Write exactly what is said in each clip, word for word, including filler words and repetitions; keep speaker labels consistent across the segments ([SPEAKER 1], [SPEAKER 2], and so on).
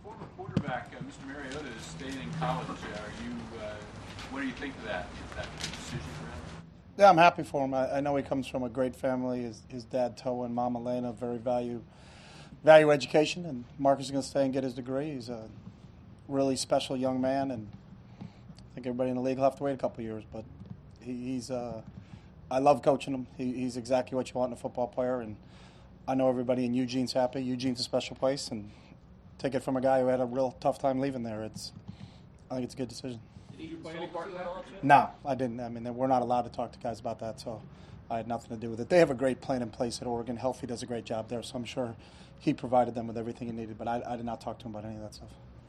[SPEAKER 1] Former quarterback uh, Mister Mariota is staying in college. Uh, are you? Uh, what do you think of that? That decision for him?
[SPEAKER 2] Yeah, I'm happy for him. I, I know he comes from a great family. His, his dad, Toa, and Mom, Elena, very value value education. And Marcus is going to stay and get his degree. He's a really special young man, and I think everybody in the league will have to wait a couple of years. But he, he's, uh, I love coaching him. He, he's exactly what you want in a football player. And I know everybody in Eugene's happy. Eugene's a special place, and take it from a guy who had a real tough time leaving there. It's, I think it's a good decision.
[SPEAKER 1] Did you play any part in that?
[SPEAKER 2] No, I didn't. I mean, we're not allowed to talk to guys about that, so I had nothing to do with it. They have a great plan in place at Oregon. Helfie does a great job there, so I'm sure he provided them with everything he needed, but I, I did not talk to him about any of that stuff.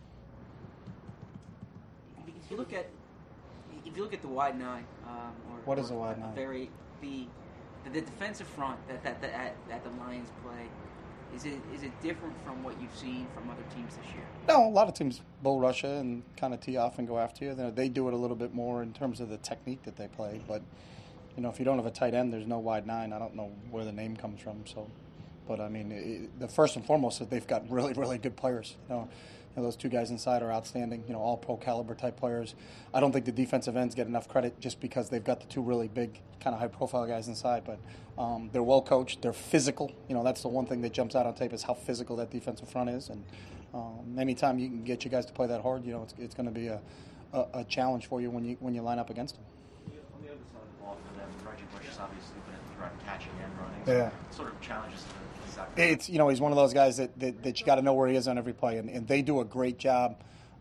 [SPEAKER 3] If you look at if you look at the wide nine, um, or
[SPEAKER 2] what is
[SPEAKER 3] or
[SPEAKER 2] the wide nine?
[SPEAKER 3] Very the the defensive front that that, that that the Lions play. Is it is it different from what you've seen from other teams this year?
[SPEAKER 2] No, a lot of teams bull rush you and kind of tee off and go after you. They do it a little bit more in terms of the technique that they play. But, you know, if you don't have a tight end, there's no wide nine. I don't know where the name comes from. So, but, I mean, it, the first and foremost is they've got really, really good players. You know, you know, those two guys inside are outstanding, you know, all pro caliber type players. I don't think the defensive ends get enough credit just because they've got the two really big, kind of high profile guys inside. But um, they're well coached. They're physical. You know, that's the one thing that jumps out on tape is how physical that defensive front is. And um, anytime you can get your guys to play that hard, you know, it's, it's going to be a, a, a challenge for you when you when you line up against them.
[SPEAKER 4] On the other side of the ball for them, Reggie Bush has obviously been a threat catching and running.
[SPEAKER 2] Yeah.
[SPEAKER 4] So sort of challenges the
[SPEAKER 2] It's, you know, he's one of those guys that, that, that you got to know where he is on every play, and, and they do a great job.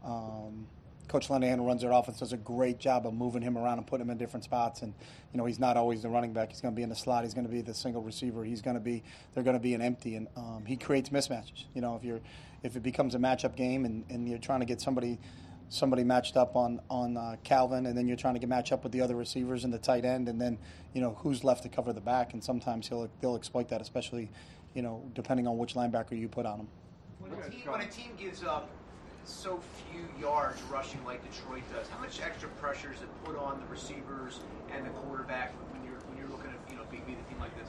[SPEAKER 2] Um, Coach Linehan, who runs their offense, does a great job of moving him around and putting him in different spots. And, you know, he's not always the running back. He's going to be in the slot. He's going to be the single receiver. He's going to be, they're going to be an empty. And um, he creates mismatches. You know, if you're, if it becomes a matchup game and, and you're trying to get somebody somebody matched up on, on uh, Calvin, and then you're trying to get match up with the other receivers and the tight end, and then, you know, who's left to cover the back. And sometimes he'll they'll exploit that, especially, you know, depending on which linebacker you put on him.
[SPEAKER 5] When a team, when a team gives up so few yards rushing like Detroit does, how much extra pressure is it put on the receivers and the quarterback when you're when you're looking at, you know, beat a team like this?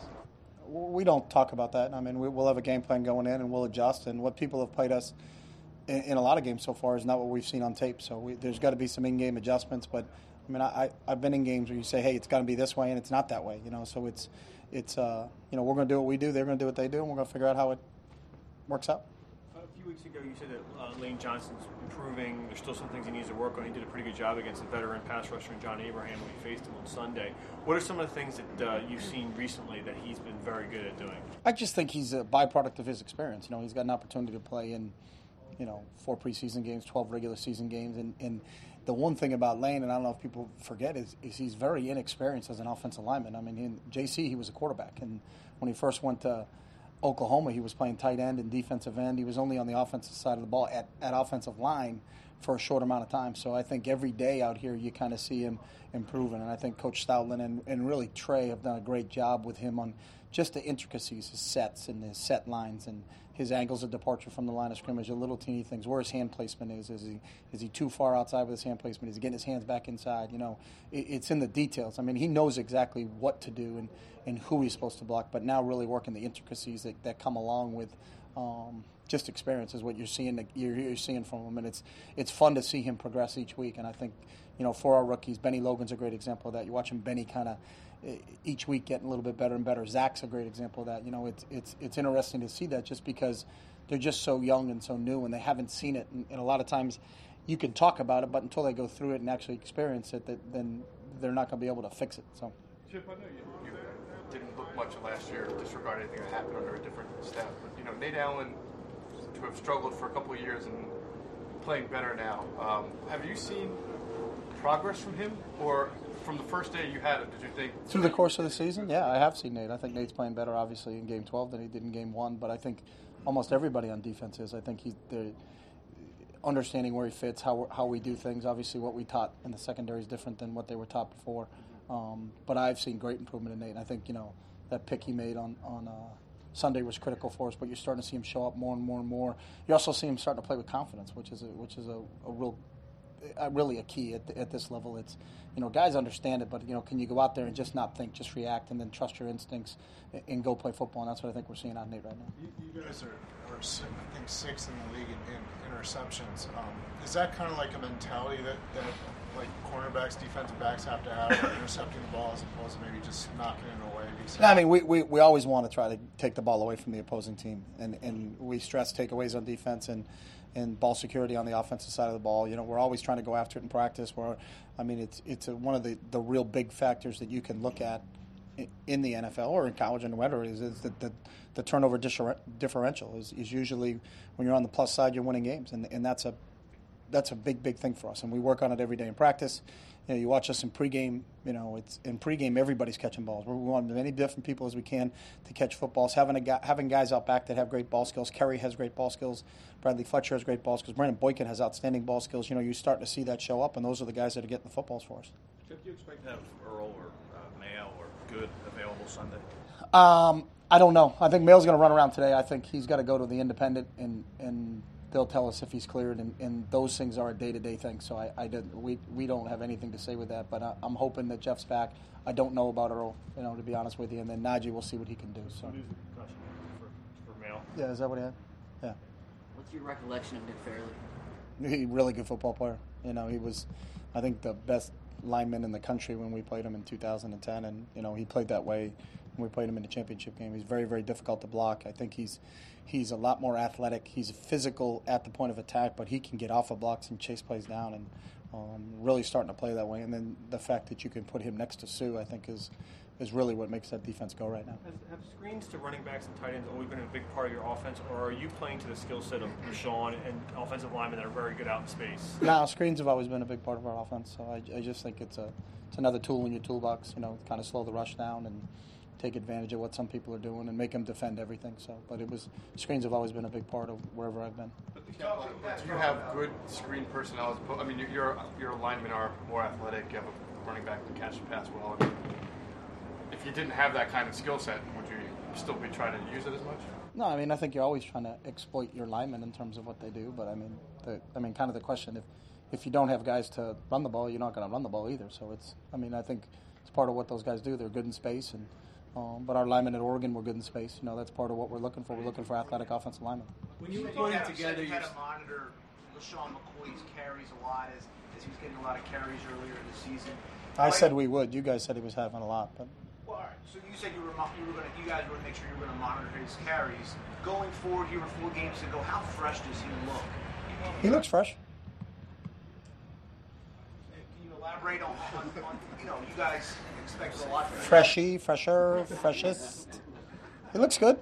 [SPEAKER 2] We don't talk about that. I mean, we, we'll have a game plan going in and we'll adjust. And what people have played us in, in a lot of games so far is not what we've seen on tape. So we, there's got to be some in-game adjustments. But I mean, I, I've been in games where you say, hey, it's got to be this way, and it's not that way. You know, so it's it's uh, you know, we're going to do what we do, they're going to do what they do, and we're going to figure out how it works out.
[SPEAKER 6] A few weeks ago, you said that uh, Lane Johnson's improving. There's still some things he needs to work on. He did a pretty good job against the veteran pass rusher John Abraham when he faced him on Sunday. What are some of the things that uh, you've seen recently that he's been very good at doing?
[SPEAKER 2] I just think he's a byproduct of his experience. You know, he's got an opportunity to play in, you know, four preseason games, twelve regular season games, and, and the one thing about Lane, and I don't know if people forget, is, is he's very inexperienced as an offensive lineman. I mean, in J C, he was a quarterback, and when he first went to Oklahoma, he was playing tight end and defensive end. He was only on the offensive side of the ball at, at offensive line for a short amount of time. So I think every day out here you kind of see him improving. And I think Coach Stoutland and, and really Trey have done a great job with him on just the intricacies, his sets and his set lines and his angles of departure from the line of scrimmage, the little teeny things, where his hand placement is. Is he is he too far outside with his hand placement? Is he getting his hands back inside? You know, it, it's in the details. I mean, he knows exactly what to do and, and who he's supposed to block, but now really working the intricacies that, that come along with um, just experience is what you're seeing you're, you're seeing from him, and it's it's fun to see him progress each week. And I think, you know, for our rookies, Benny Logan's a great example of that. You're watching Benny kind of each week getting a little bit better and better. Zach's a great example of that. You know, it's it's it's interesting to see that just because they're just so young and so new and they haven't seen it. And, and a lot of times you can talk about it, but until they go through it and actually experience it, that, then they're not going to be able to fix it. So,
[SPEAKER 7] Chip, I know you, you didn't look much last year, disregard anything that happened under a different staff. But, you know, Nate Allen, to have struggled for a couple of years and playing better now, um, have you seen progress from him, or from the first day you had him, did you think?
[SPEAKER 2] Through the course of the season, yeah, I have seen Nate. I think Nate's playing better, obviously, in Game twelve than he did in Game one, but I think almost everybody on defense is. I think he's they're understanding where he fits, how how we do things. Obviously, what we taught in the secondary is different than what they were taught before, um, but I've seen great improvement in Nate, and I think, you know, that pick he made on, on uh, Sunday was critical for us, but you're starting to see him show up more and more and more. You also see him starting to play with confidence, which is a, which is a, a real Uh, really a key at, the, at this level. It's, you know, guys understand it, but, you know, can you go out there and just not think, just react, and then trust your instincts and, and go play football? And that's what I think we're seeing out of Nate right now.
[SPEAKER 7] You, you guys are,
[SPEAKER 8] turnovers, and I think sixth in the league in, in interceptions. Um, is that kind of like a mentality that, that like cornerbacks, defensive backs have to have, like intercepting the ball as opposed to maybe just knocking it away?
[SPEAKER 2] I mean, we, we, we always want to try to take the ball away from the opposing team, and, and we stress takeaways on defense and, and ball security on the offensive side of the ball. You know, we're always trying to go after it in practice. We're, I mean, it's it's a, one of the, the real big factors that you can look at in the N F L or in college and whatever it is, is that the, the turnover differential is, is usually when you're on the plus side, you're winning games, and and that's a that's a big big thing for us, and we work on it every day in practice. You know, you watch us in pregame. You know, it's in pregame everybody's catching balls. We want as many different people as we can to catch footballs. Having a guy, having guys out back that have great ball skills. Kerry has great ball skills. Bradley Fletcher has great ball skills. Brandon Boykin has outstanding ball skills. You know, you're starting to see that show up, and those are the guys that are getting the footballs for us.
[SPEAKER 9] Do you expect to have Earl or uh, Mayo or Good available Sunday?
[SPEAKER 2] Um, I don't know. I think Mayo's going to run around today. I think he's got to go to the independent, and, and they'll tell us if he's cleared, and, and those things are a day-to-day thing. So I, I did, we we don't have anything to say with that. But I, I'm hoping that Jeff's back. I don't know about Earl, you know, to be honest with you. And then Najee, we'll see what he can do. So.
[SPEAKER 6] What is the concussion for, for Mayo?
[SPEAKER 2] Yeah, is that what he had? Yeah.
[SPEAKER 3] What's your recollection of Nick Fairley?
[SPEAKER 2] He really good football player. You know, he was, I think, the best lineman in the country when we played him in two thousand ten, and you know he played that way when we played him in the championship game. He's very, very difficult to block. I think he's he's a lot more athletic. He's physical at the point of attack, but he can get off of blocks and chase plays down, and um, really starting to play that way. And then the fact that you can put him next to Sue, I think, is is really what makes that defense go right now.
[SPEAKER 6] Has, have screens to running backs and tight ends always been a big part of your offense, or are you playing to the skill set of Rashawn and offensive linemen that are very good out in space?
[SPEAKER 2] No, screens have always been a big part of our offense. So I, I just think it's a it's another tool in your toolbox. You know, kind of slow the rush down and take advantage of what some people are doing and make them defend everything. So, but it was screens have always been a big part of wherever I've been.
[SPEAKER 7] Do you have good screen personnel? I mean, your your linemen are more athletic. You have a running back that can catch the pass well. I mean, if you didn't have that kind of skill set, would you still be trying to use it as much?
[SPEAKER 2] No, I mean, I think you're always trying to exploit your linemen in terms of what they do. But I mean, the, I mean, kind of the question: if if you don't have guys to run the ball, you're not going to run the ball either. So it's, I mean, I think it's part of what those guys do. They're good in space, and um, but our linemen at Oregon were good in space. You know, that's part of what we're looking for. We're looking for athletic offensive linemen.
[SPEAKER 5] When you were putting together, you had to monitor LaShawn McCoy's carries a lot as, as he was getting a lot of carries earlier in the season.
[SPEAKER 2] I like, said we would. You guys said he was having a lot, but.
[SPEAKER 5] Well, all right. So you said you were you were going to you guys were going to make sure you were going to monitor his carries going forward. Here were four games to go. How fresh does he look?
[SPEAKER 2] He looks fresh.
[SPEAKER 5] Can you elaborate on, on, on you know you guys expect a lot from him?
[SPEAKER 2] Freshy, fresher, freshest. He looks good.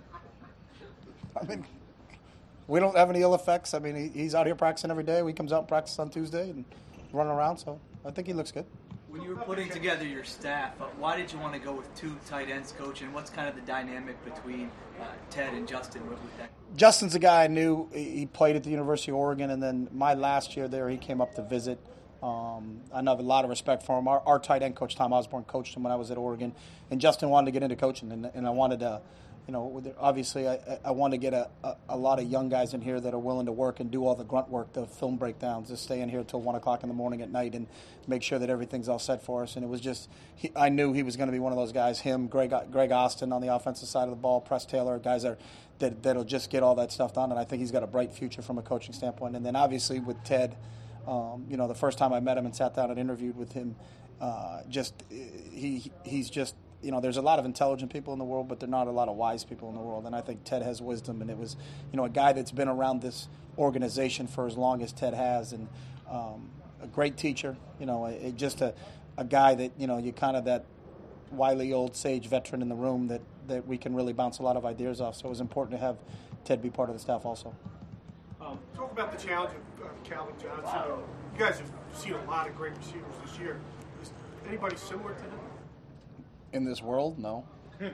[SPEAKER 2] I mean, we don't have any ill effects. I mean, he, he's out here practicing every day. We comes out and practices on Tuesday and running around. So I think he looks good.
[SPEAKER 10] When you were putting together your staff, uh, why did you want to go with two tight ends, Coach? And what's kind of the dynamic between uh, Ted and Justin with, with that?
[SPEAKER 2] Justin's a guy I knew. He played at the University of Oregon, and then my last year there, he came up to visit. Um, I have a lot of respect for him. Our, our tight end coach, Tom Osborne, coached him when I was at Oregon, and Justin wanted to get into coaching, and, and I wanted to. You know, obviously, I, I want to get a, a, a lot of young guys in here that are willing to work and do all the grunt work, the film breakdowns, to stay in here until one o'clock in the morning at night and make sure that everything's all set for us. And it was just, he, I knew he was going to be one of those guys. Him, Greg, Greg Austin on the offensive side of the ball, Press Taylor, guys that, that that'll just get all that stuff done. And I think he's got a bright future from a coaching standpoint. And then obviously with Ted, um, you know, the first time I met him and sat down and interviewed with him, uh, just he he's just. You know, there's a lot of intelligent people in the world, but there are not a lot of wise people in the world. And I think Ted has wisdom, and it was, you know, a guy that's been around this organization for as long as Ted has, and um, a great teacher. You know, a, just a, a guy that, you know, you kind of that wily old sage veteran in the room that, that we can really bounce a lot of ideas off. So it was important to have Ted be part of the staff also.
[SPEAKER 11] Um, talk about the challenge of uh, Calvin Johnson. You guys have seen a lot of great receivers this year. Is anybody similar to him?
[SPEAKER 2] In this world, no.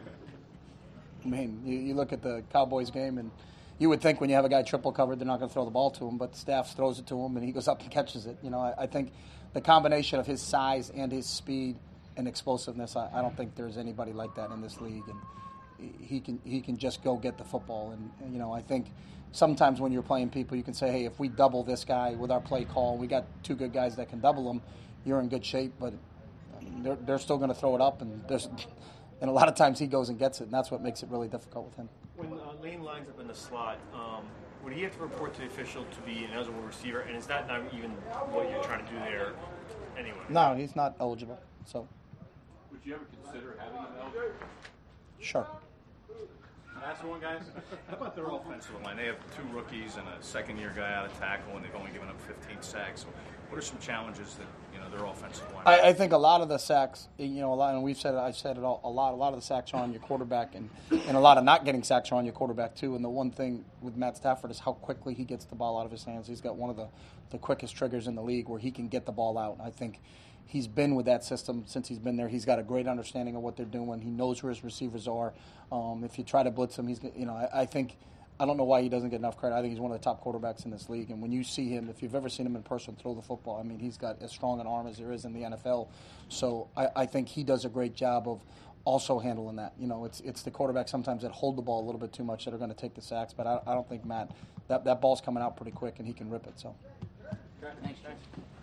[SPEAKER 2] I mean, you, you look at the Cowboys game, and you would think when you have a guy triple covered, they're not going to throw the ball to him, but the staff throws it to him, and he goes up and catches it. You know, I, I think the combination of his size and his speed and explosiveness, I, I don't think there's anybody like that in this league, and he can he can just go get the football. And, and you know, I think sometimes when you're playing people, you can say, hey, if we double this guy with our play call, we got two good guys that can double him, you're in good shape, but They're, they're still going to throw it up, and there's, and a lot of times he goes and gets it, and that's what makes it really difficult with him.
[SPEAKER 11] When uh,
[SPEAKER 6] Lane lines up in the slot. Um, would he have to report to the official to be an eligible receiver? And is that not even what you're trying to do there anyway?
[SPEAKER 2] No, he's not eligible. So.
[SPEAKER 1] Would you ever consider having him eligible?
[SPEAKER 2] Sure.
[SPEAKER 9] Last one, guys. How about their offensive line? They have two rookies and a second-year guy out of tackle, and they've only given up fifteen sacks. So what are some challenges that you know their offensive line?
[SPEAKER 2] I, I think a lot of the sacks, you know, a lot, and we've said it. I've said it all, a lot. A lot of the sacks are on your quarterback, and, and a lot of not getting sacks are on your quarterback too. And the one thing with Matt Stafford is how quickly he gets the ball out of his hands. He's got one of the, the quickest triggers in the league where he can get the ball out. And I think he's been with that system since he's been there. He's got a great understanding of what they're doing. He knows where his receivers are. Um, if you try to blitz him, he's you know I, I think I don't know why he doesn't get enough credit. I think he's one of the top quarterbacks in this league. And when you see him, if you've ever seen him in person throw the football, I mean he's got as strong an arm as there is in the N F L. So I, I think he does a great job of also handling that. You know, it's it's the quarterbacks sometimes that hold the ball a little bit too much that are going to take the sacks. But I, I don't think Matt that that ball's coming out pretty quick and he can rip it. So.
[SPEAKER 3] Thanks, Chief.